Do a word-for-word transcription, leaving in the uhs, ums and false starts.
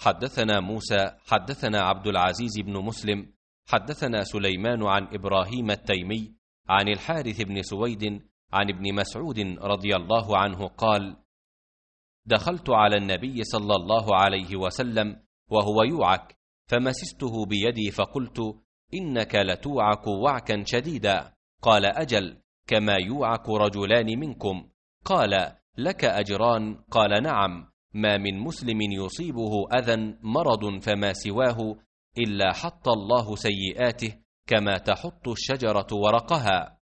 حدثنا موسى حدثنا عبد العزيز بن مسلم حدثنا سليمان عن إبراهيم التيمي عن الحارث بن سويد عن ابن مسعود رضي الله عنه قال: دخلت على النبي صلى الله عليه وسلم وهو يوعك، فمسسته بيدي فقلت: إنك لتوعك وعكا شديدا. قال: أجل، كما يوعك رجلان منكم. قال: لك أجران. قال: نعم، ما من مسلم يصيبه أذى مرض فما سواه إلا حط الله سيئاته كما تحط الشجرة ورقها.